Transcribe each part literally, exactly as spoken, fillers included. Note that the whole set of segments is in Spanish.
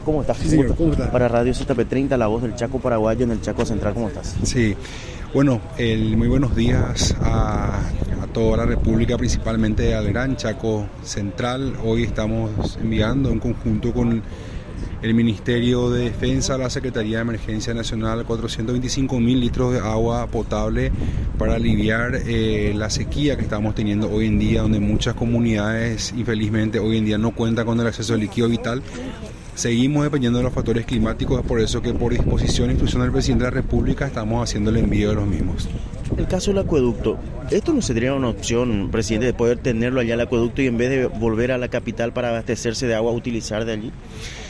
¿cómo estás? Sí, señor, ¿cómo estás? Para Radio Z P treinta, la voz del Chaco paraguayo en el Chaco Central, ¿cómo estás? Sí, bueno, el, muy buenos días a, a toda la República, principalmente al Gran Chaco Central. Hoy estamos enviando en conjunto con el Ministerio de Defensa, la Secretaría de Emergencia Nacional, cuatrocientos veinticinco mil litros de agua potable para aliviar eh, la sequía que estamos teniendo hoy en día, donde muchas comunidades infelizmente hoy en día no cuentan con el acceso al líquido vital. Seguimos dependiendo de los factores climáticos, es por eso que por disposición e instrucción del Presidente de la República estamos haciendo el envío de los mismos. El caso del acueducto, ¿esto no sería una opción, presidente, de poder tenerlo allá el acueducto y en vez de volver a la capital para abastecerse de agua, utilizar de allí?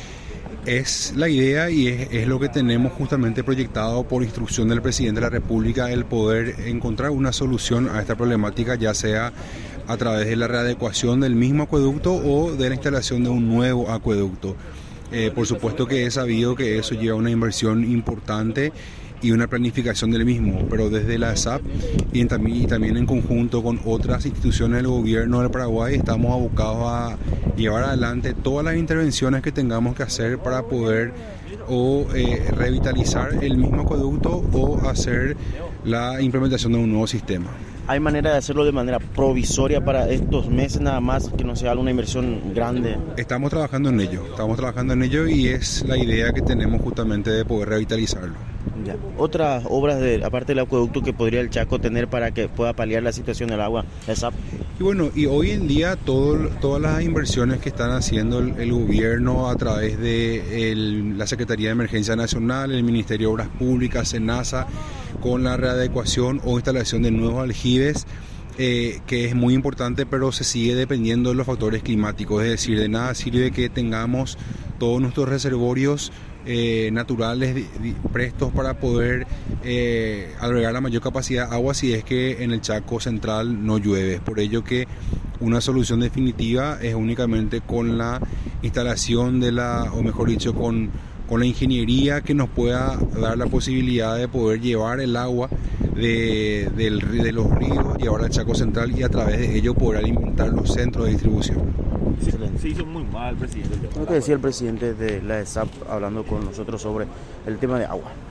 Es la idea y es, es lo que tenemos justamente proyectado por instrucción del Presidente de la República, el poder encontrar una solución a esta problemática, ya sea a través de la readecuación del mismo acueducto o de la instalación de un nuevo acueducto. Eh, por supuesto que he sabido que eso lleva una inversión importante y una planificación del mismo, pero desde la S A P y, en, y también en conjunto con otras instituciones del gobierno del Paraguay estamos abocados a llevar adelante todas las intervenciones que tengamos que hacer para poder o eh, revitalizar el mismo acueducto o hacer la implementación de un nuevo sistema. ¿Hay manera de hacerlo de manera provisoria para estos meses nada más, que no sea una inversión grande? Estamos trabajando en ello, estamos trabajando en ello y es la idea que tenemos justamente de poder revitalizarlo. Ya. Otras obras, de, aparte del acueducto, que podría el Chaco tener para que pueda paliar la situación del agua, la S A P. Y bueno, y hoy en día todo, todas las inversiones que están haciendo el, el gobierno a través de el, la Secretaría de Emergencia Nacional, el Ministerio de Obras Públicas, SENASA, con la readecuación o instalación de nuevos aljibes, eh, que es muy importante, pero se sigue dependiendo de los factores climáticos. Es decir, de nada sirve que tengamos todos nuestros reservorios Eh, naturales di, di, prestos para poder eh, albergar la mayor capacidad de agua si es que en el Chaco Central no llueve. Es por ello que una solución definitiva es únicamente con la instalación de la, o mejor dicho, con, con la ingeniería que nos pueda dar la posibilidad de poder llevar el agua de, del, de los ríos, llevar al Chaco Central y a través de ello poder alimentar los centros de distribución. Excelente. Se hizo muy mal, presidente. Lo que decía el presidente de la S A P hablando con nosotros sobre el tema de agua.